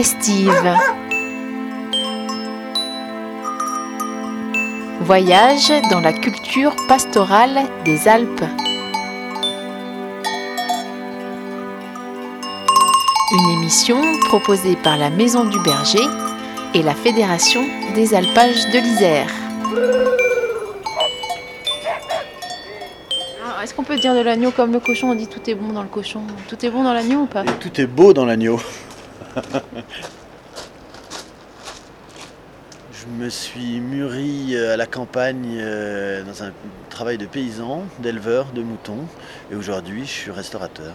estive. Voyage dans la culture pastorale des Alpes. Une émission proposée par la Maison du Berger et la Fédération des alpages de l'Isère. Alors, est-ce qu'on peut dire de l'agneau comme le cochon? On dit tout est bon dans le cochon. Tout est bon dans l'agneau ou pas? Tout est beau dans l'agneau. Je me suis mûri à la campagne dans un travail de paysan, d'éleveur de moutons. Et aujourd'hui, je suis restaurateur.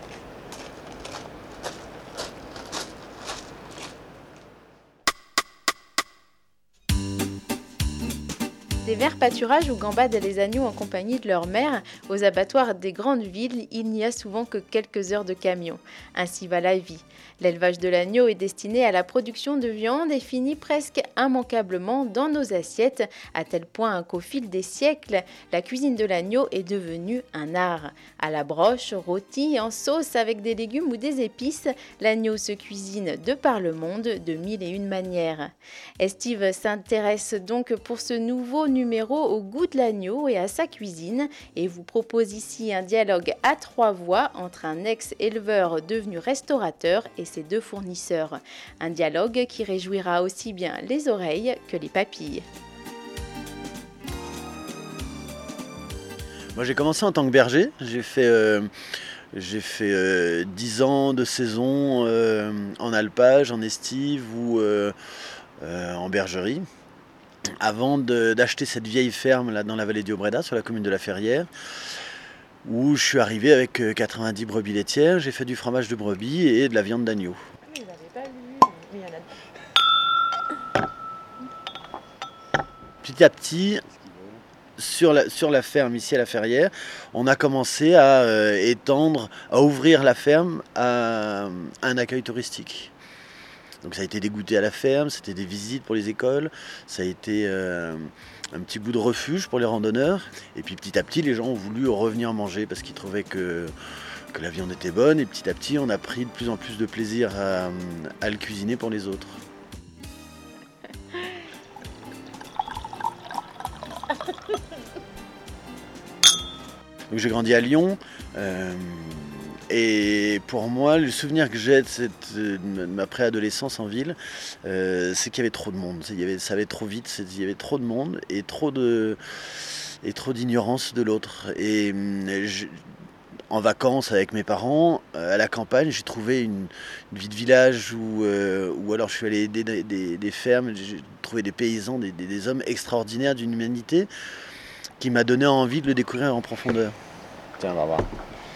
Des verts pâturages où gambadent les agneaux en compagnie de leur mère, aux abattoirs des grandes villes, il n'y a souvent que quelques heures de camion. Ainsi va la vie. L'élevage de l'agneau est destiné à la production de viande et finit presque immanquablement dans nos assiettes, à tel point qu'au fil des siècles, la cuisine de l'agneau est devenue un art. À la broche, rôti, en sauce avec des légumes ou des épices, l'agneau se cuisine de par le monde de mille et une manières. Estive s'intéresse donc pour ce nouveau numéro au goût de l'agneau et à sa cuisine et vous propose ici un dialogue à trois voix entre un ex-éleveur devenu restaurateur et ses deux fournisseurs. Un dialogue qui réjouira aussi bien les oreilles que les papilles. Moi j'ai commencé en tant que berger, j'ai fait 10 ans de saison en alpage, en estive ou en bergerie. Avant d'acheter cette vieille ferme là, dans la vallée du Haut-Bréda, sur la commune de La Ferrière, où je suis arrivé avec 90 brebis laitières, j'ai fait du fromage de brebis et de la viande d'agneau. Je n'avais pas lu, mais il y en a. Petit à petit, sur la ferme ici à La Ferrière, on a commencé à étendre, à ouvrir la ferme à un accueil touristique. Donc ça a été des goûters à la ferme, c'était des visites pour les écoles, ça a été un petit bout de refuge pour les randonneurs. Et puis petit à petit, les gens ont voulu revenir manger parce qu'ils trouvaient que la viande était bonne. Et petit à petit, on a pris de plus en plus de plaisir à le cuisiner pour les autres. Donc j'ai grandi à Lyon. Et pour moi, le souvenir que j'ai de ma préadolescence en ville, c'est qu'il y avait trop de monde. Ça allait trop vite, il y avait trop de monde et trop d'ignorance de l'autre. Et en vacances avec mes parents, à la campagne, j'ai trouvé une vie de village ou alors je suis allé aider des fermes, j'ai trouvé des paysans, des hommes extraordinaires d'une humanité qui m'a donné envie de le découvrir en profondeur. Tiens, on va voir.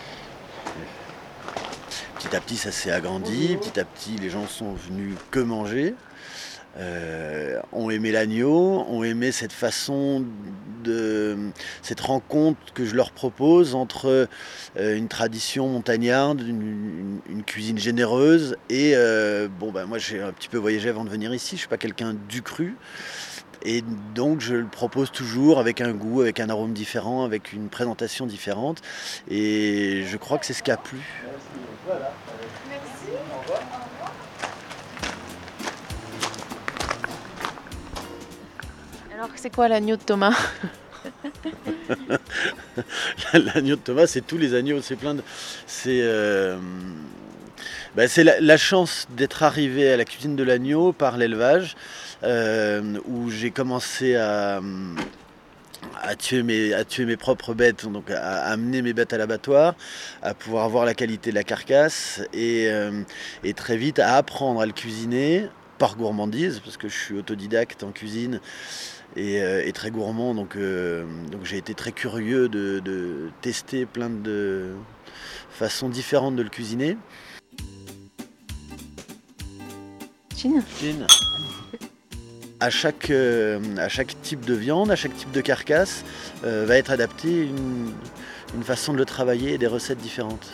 Petit à petit, ça s'est agrandi. Petit à petit, les gens sont venus que manger. Ont aimé l'agneau, ont aimé cette façon cette rencontre que je leur propose entre une tradition montagnarde, une cuisine généreuse et moi j'ai un petit peu voyagé avant de venir ici. Je suis pas quelqu'un du cru. Et donc je le propose toujours avec un goût, avec un arôme différent, avec une présentation différente. Et je crois que c'est ce qui a plu. Voilà. Merci. Au revoir. Alors c'est quoi l'agneau de Thomas? L'agneau de Thomas, c'est tous les agneaux, c'est plein de... C'est la chance d'être arrivé à la cuisine de l'agneau par l'élevage, où j'ai commencé à tuer mes propres bêtes, donc à amener mes bêtes à l'abattoir, à pouvoir avoir la qualité de la carcasse et très vite à apprendre à le cuisiner par gourmandise, parce que je suis autodidacte en cuisine et très gourmand, donc j'ai été très curieux de tester plein de façons différentes de le cuisiner. Chine. À chaque type de viande, à chaque type de carcasse, va être adaptée une façon de le travailler et des recettes différentes.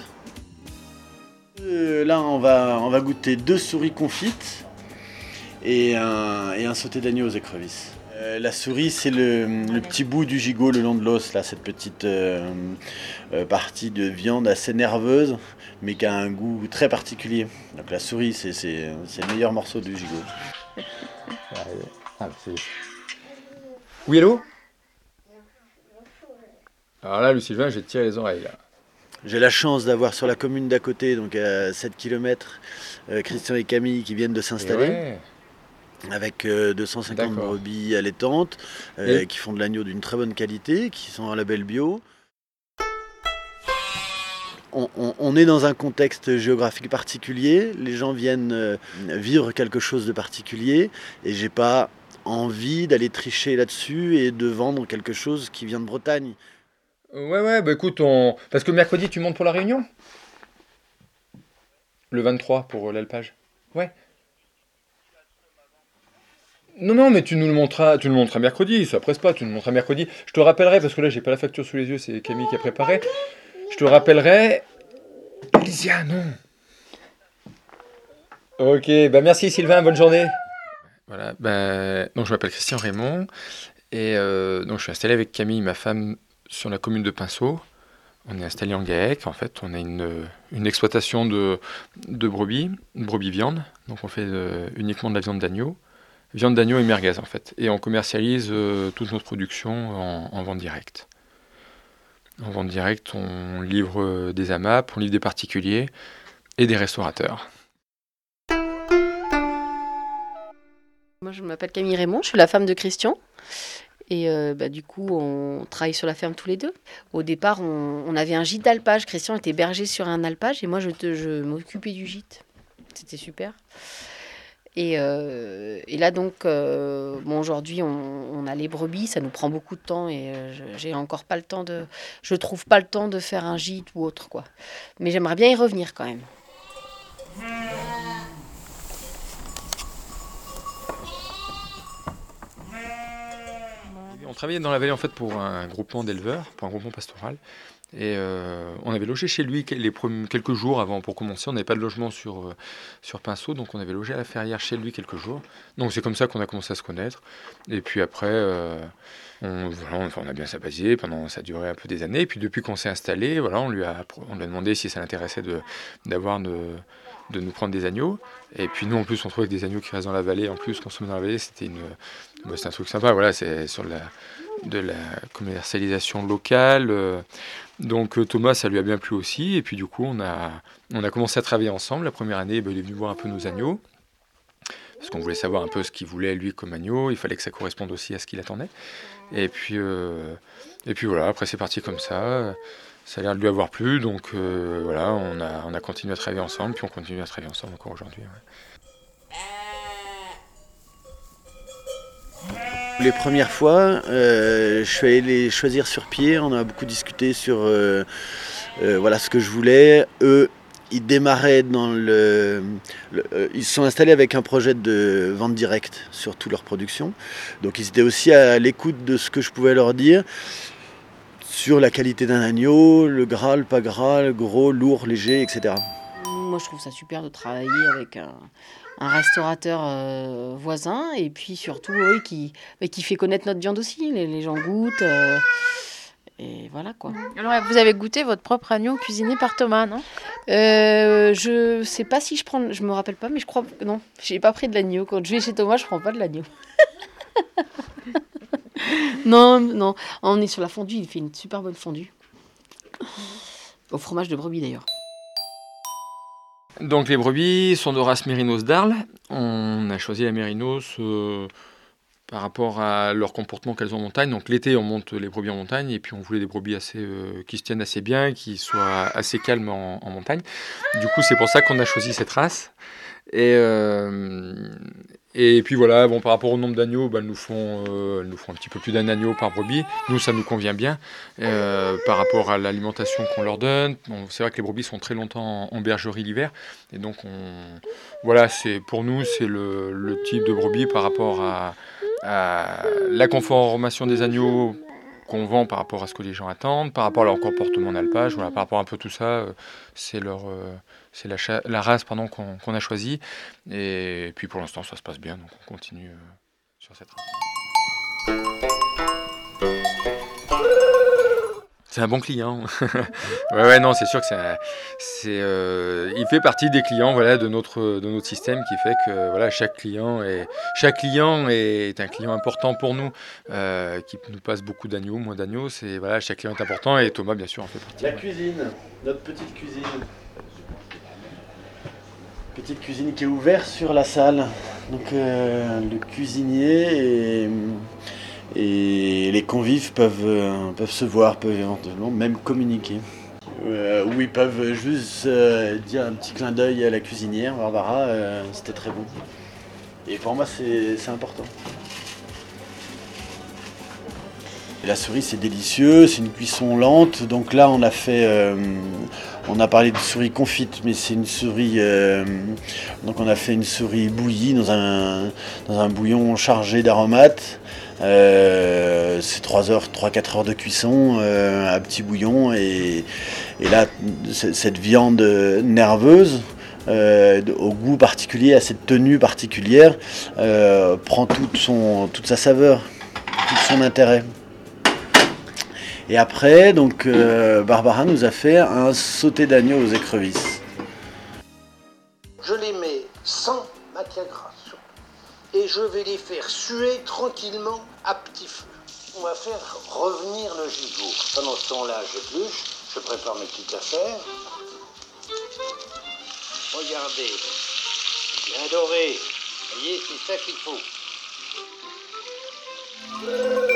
Là, on va goûter 2 souris confites et un sauté d'agneau aux écrevisses. La souris, c'est le petit bout du gigot le long de l'os, là, cette petite partie de viande assez nerveuse mais qui a un goût très particulier. Donc la souris, c'est le meilleur morceau du gigot. Oui, hello. Alors là, Sylvain, j'ai tiré les oreilles. Là. J'ai la chance d'avoir sur la commune d'à côté, donc à 7 km, Christian et Camille qui viennent de s'installer. Ouais. Avec 250 brebis allaitantes, qui font de l'agneau d'une très bonne qualité, qui sont en label bio. On est dans un contexte géographique particulier, les gens viennent vivre quelque chose de particulier, et j'ai pas envie d'aller tricher là-dessus et de vendre quelque chose qui vient de Bretagne. Ouais, bah écoute, parce que mercredi, tu montes pour la Réunion ? Le 23 pour l'alpage. Ouais. Non, mais tu nous le montreras mercredi, ça presse pas, tu nous le montreras mercredi. Je te rappellerai, parce que là, j'ai pas la facture sous les yeux, c'est Camille qui a préparé. Je te rappellerai. Elysia, non. Ok, bah merci Sylvain, bonne journée. Voilà, donc je m'appelle Christian Raymond, et donc je suis installé avec Camille, ma femme, sur la commune de Pinceau. On est installé en GAEC, en fait, on a une exploitation de brebis viande, donc on fait uniquement de la viande d'agneau. Viande d'agneau et merguez en fait. Et on commercialise toute notre production en vente directe. En vente directe, on livre des AMAP, on livre des particuliers et des restaurateurs. Moi, je m'appelle Camille Raymond, je suis la femme de Christian. Et du coup, on travaille sur la ferme tous les deux. Au départ, on avait un gîte d'alpage. Christian était berger sur un alpage et moi, je m'occupais du gîte. C'était super. Et là, donc, aujourd'hui, on a les brebis, ça nous prend beaucoup de temps et j'ai encore pas le temps je trouve pas le temps de faire un gîte ou autre, quoi. Mais j'aimerais bien y revenir quand même. On travaillait dans la vallée en fait pour un groupement d'éleveurs, pour un groupement pastoral. Et on avait logé chez lui quelques jours avant pour commencer. On n'avait pas de logement sur Pinceau, donc on avait logé à la Ferrière chez lui quelques jours. Donc c'est comme ça qu'on a commencé à se connaître. Et puis après, on a bien sympathisé, ça a duré un peu des années. Et puis depuis qu'on s'est installé, voilà, on lui a demandé si ça l'intéressait de nous prendre des agneaux. Et puis nous en plus on trouvait que des agneaux qui restent dans la vallée, en plus consommer dans la vallée, c'était un truc sympa. Voilà, c'est sur de la commercialisation locale. Donc Thomas, ça lui a bien plu aussi. Et puis du coup, on a commencé à travailler ensemble. La première année, il est venu voir un peu nos agneaux. Parce qu'on voulait savoir un peu ce qu'il voulait, lui, comme agneau. Il fallait que ça corresponde aussi à ce qu'il attendait. Et puis voilà, après c'est parti comme ça. Ça a l'air de lui avoir plu. Donc voilà, on a continué à travailler ensemble. Puis on continue à travailler ensemble encore aujourd'hui. Ouais. Les premières fois, je suis allé les choisir sur pied. On a beaucoup discuté sur ce que je voulais. Eux, ils démarraient ils se sont installés avec un projet de vente directe sur toute leur production. Donc ils étaient aussi à l'écoute de ce que je pouvais leur dire sur la qualité d'un agneau, le gras, le pas gras, le gros, lourd, léger, etc. Moi, je trouve ça super de travailler avec un restaurateur voisin et puis surtout qui fait connaître notre viande aussi. Les gens goûtent et voilà quoi. Alors vous avez goûté votre propre agneau cuisiné par Thomas, non ? Je sais pas si je me rappelle pas, mais je crois que non. J'ai pas pris de l'agneau. Quand je vais chez Thomas, je prends pas de l'agneau. Non, on est sur la fondue. Il fait une super bonne fondue au fromage de brebis d'ailleurs. Donc les brebis sont de race Mérinos d'Arles. On a choisi la Mérinos par rapport à leur comportement qu'elles ont en montagne. Donc l'été, on monte les brebis en montagne et puis on voulait des brebis qui se tiennent assez bien, qui soient assez calmes en montagne. Du coup, c'est pour ça qu'on a choisi cette race. Et puis voilà, par rapport au nombre d'agneaux, elles nous font un petit peu plus d'un agneau par brebis. Nous, ça nous convient bien. Par rapport à l'alimentation qu'on leur donne, c'est vrai que les brebis sont très longtemps en bergerie l'hiver. Et donc, pour nous, c'est le type de brebis par rapport à la conformation des agneaux qu'on vend par rapport à ce que les gens attendent, par rapport à leur comportement en alpage, par rapport à un peu tout ça, c'est la race qu'on a choisie. Et puis pour l'instant, ça se passe bien, donc on continue sur cette race. C'est un bon client. Ouais, non, c'est sûr que il fait partie des clients, voilà, de notre système, qui fait que voilà, chaque client est un client important pour nous, qui nous passe beaucoup d'agneaux, moins d'agneaux. Voilà, chaque client est important, et Thomas, bien sûr, en fait partie. La cuisine, notre petite cuisine. Petite cuisine qui est ouverte sur la salle. Donc le cuisinier et les convives peuvent se voir, peuvent éventuellement même communiquer. Ou ils peuvent juste dire un petit clin d'œil à la cuisinière, Barbara, c'était très bon. Et pour moi c'est important. Et la souris c'est délicieux, c'est une cuisson lente, donc là on a parlé de souris confite, mais c'est une souris, donc on a fait une souris bouillie dans un bouillon chargé d'aromates. C'est 3-4 heures de cuisson à petit bouillon, et là cette viande nerveuse, au goût particulier, à cette tenue particulière, prend toute sa saveur, tout son intérêt. Et après, donc, Barbara nous a fait un sauté d'agneau aux écrevisses. Je les mets sans matière grasse et je vais les faire suer tranquillement à petit feu. On va faire revenir le gigot. Pendant ce temps-là, j'épluche, je prépare mes petites affaires. Regardez, bien doré. Vous voyez, c'est ça qu'il faut.